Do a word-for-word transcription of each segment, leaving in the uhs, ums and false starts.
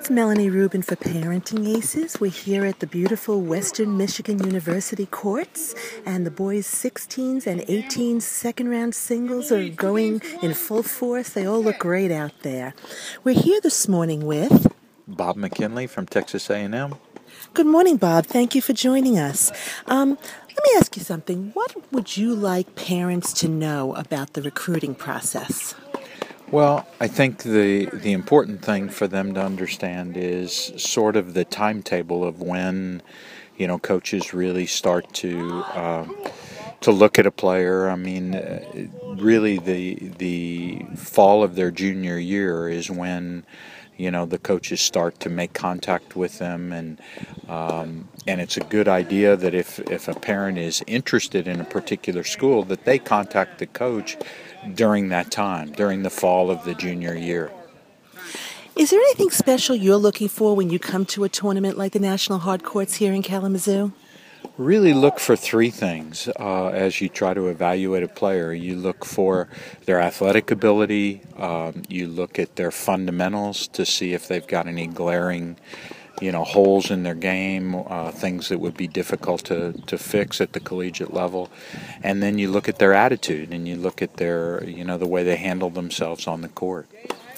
It's Melanie Rubin for Parenting Aces. We're here at the beautiful Western Michigan University courts, and the boys' sixteens and eighteens second-round singles are going in full force. They all look great out there. We're here this morning with Bob McKinley from Texas A and M. Good morning, Bob. Thank you for joining us. Um, let me ask you something. What would you like parents to know about the recruiting process? Well, I think the the important thing for them to understand is sort of the timetable of when, you know, coaches really start to uh, to look at a player. I mean, uh, really, the the fall of their junior year is when, you know, the coaches start to make contact with them, and um, and it's a good idea that if if a parent is interested in a particular school, that they contact the coach during that time, during the fall of the junior year. Is there anything special you're looking for when you come to a tournament like the National Hard Courts here in Kalamazoo? Really look for three things uh, as you try to evaluate a player. You look for their athletic ability, um, you look at their fundamentals to see if they've got any glaring, you know, holes in their game, uh, things that would be difficult to, to fix at the collegiate level. And then you look at their attitude, and you look at their, you know, the way they handle themselves on the court.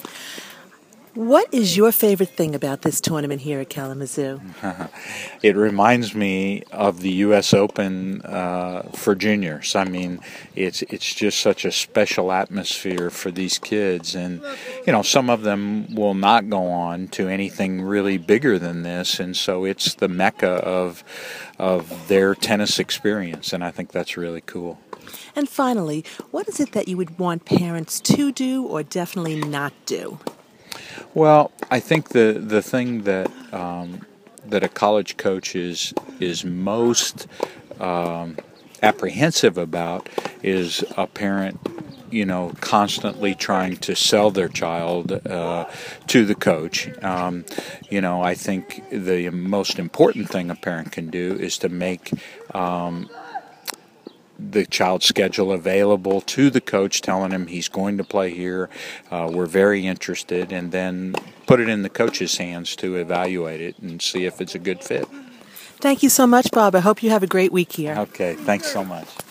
What is your favorite thing about this tournament here at Kalamazoo? It reminds me of the U S Open uh, for juniors. I mean, it's it's just such a special atmosphere for these kids, and you know, some of them will not go on to anything really bigger than this, and so it's the mecca of of their tennis experience, and I think that's really cool. And finally, what is it that you would want parents to do or definitely not do? Well, I think the the thing that um, that a college coach is is most um, apprehensive about is a parent, you know, constantly trying to sell their child uh, to the coach. Um, you know, I think the most important thing a parent can do is to make um, the child's schedule available to the coach, telling him he's going to play here, uh, we're very interested, and then put it in the coach's hands to evaluate it and see if it's a good fit. Thank you so much, Bob. I hope you have a great week here. Okay, thanks so much.